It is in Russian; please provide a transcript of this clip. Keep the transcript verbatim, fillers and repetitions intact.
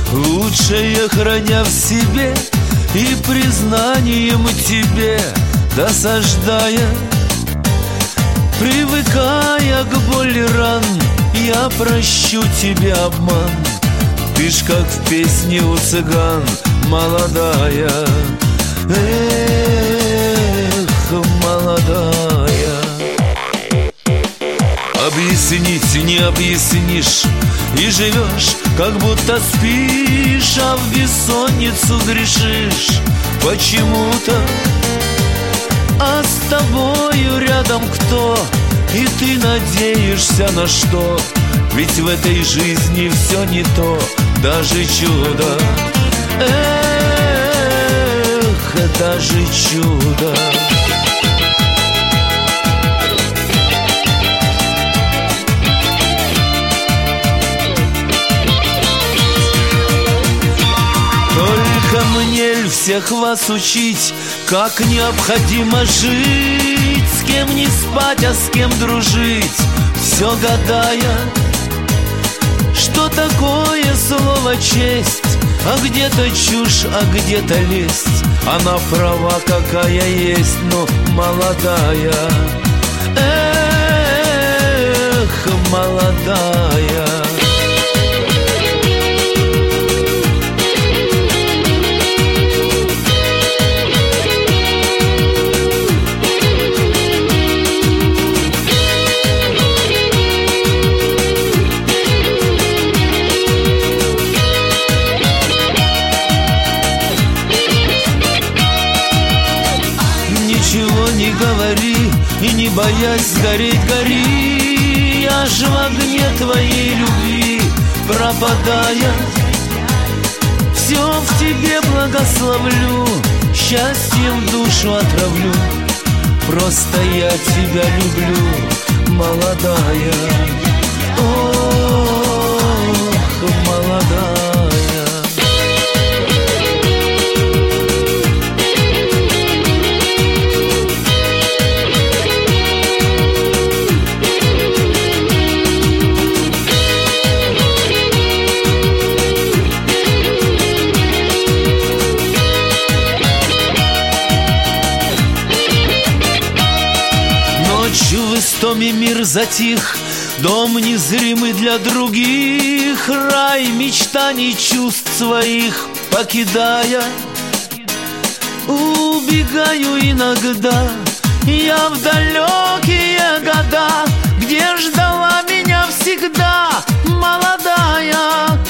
лучшее храня в себе и признанием тебе досаждая. Привыкая к боли ран, я прощу тебе обман. Ты ж как в песне у цыган, молодая. Эх, молодая. Объяснить не объяснишь, и живешь, как будто спишь, а в бессонницу грешишь почему-то. А с тобою рядом кто? И ты надеешься на что? Ведь в этой жизни все не то, даже чудо. Эх, даже чудо. Только мне ль всех вас учить, как необходимо жить, с кем не спать, а с кем дружить, все гадая, что такое слово честь, а где-то чушь, а где-то лесть. Она права, какая есть, но молодая. Эх, молодая. Ничего не говори и не боясь сгореть гори. Я ж в огне твоей любви пропадая, все в тебе благословлю, счастьем душу отравлю. Просто я тебя люблю, молодая. Ох, молодая. Ночью в истоме мир затих, дом незримый для других, рай мечтаний чувств своих покидая. Убегаю иногда я в далекие года, где ждала меня всегда молодая.